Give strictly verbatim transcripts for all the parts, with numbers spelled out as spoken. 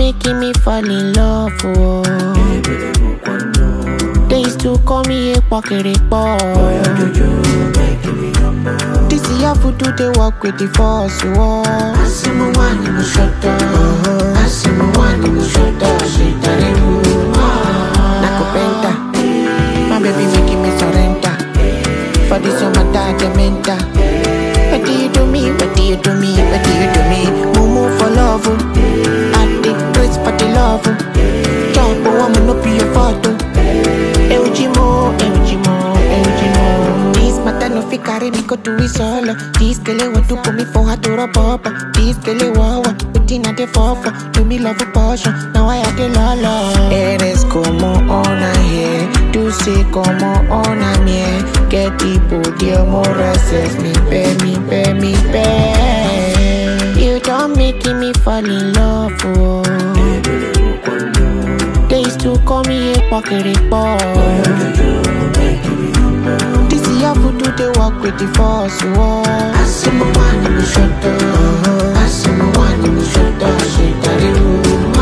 making me fall in love, oh. They used to call me a pokeripo. This is how to do the work with the force, oh. I see my one in the shoulder. I see my one in the shoulder. She tell you, Nakupenda. My baby making me surrender. For this your matter, the mentor. What do you do me? What do you do me? What do you do me? Mumu for love, I take grace for the love. Jump, oh, I'ma not be your photo. Eujimo, Eujimo, Eujimo. This matter no fi carry me go to it solo. This girl want to put me for her to rub up. This girl wawa, putting at the forefront. Do me love a portion, now I have the lala. Eres como ona here, tú sé como ona mie. Que tipo de amor haces mi pe, mi pe, mi pe. You don't making me fall in love, oh. They used to call me a pokeripo. This is how to do the work with the force, oh. I see my one in the shoulder. I see my one in the shoulder. She tell you,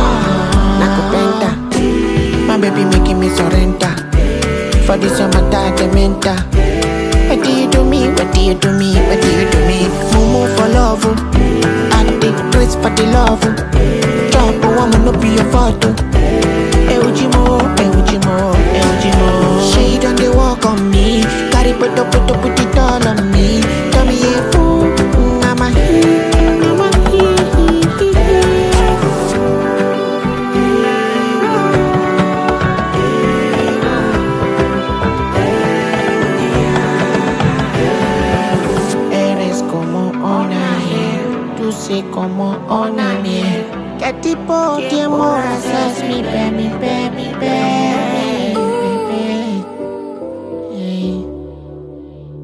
Nakupenda. My baby making me surrender. For this your matter, the mentor. What do you do me? What do you do me? What do you do me? Mumu for love, I take grace for the love. Jump, oh, I'ma not be your photo. Eujimo, Eujimo, Eujimo. She done the walk on me. Carry put up, put up, put it all on me. Tell me a fool, I'm a he, I'm a he, he, he, he. Eres como ona here, tú sé como ona miel. ¿Qué tipo de amor haces mi pe, mi pe, mi pe, mi pe? Hey.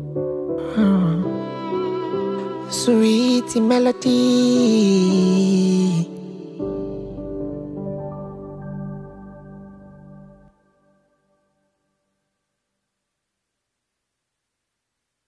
Hmm. Sweet melody.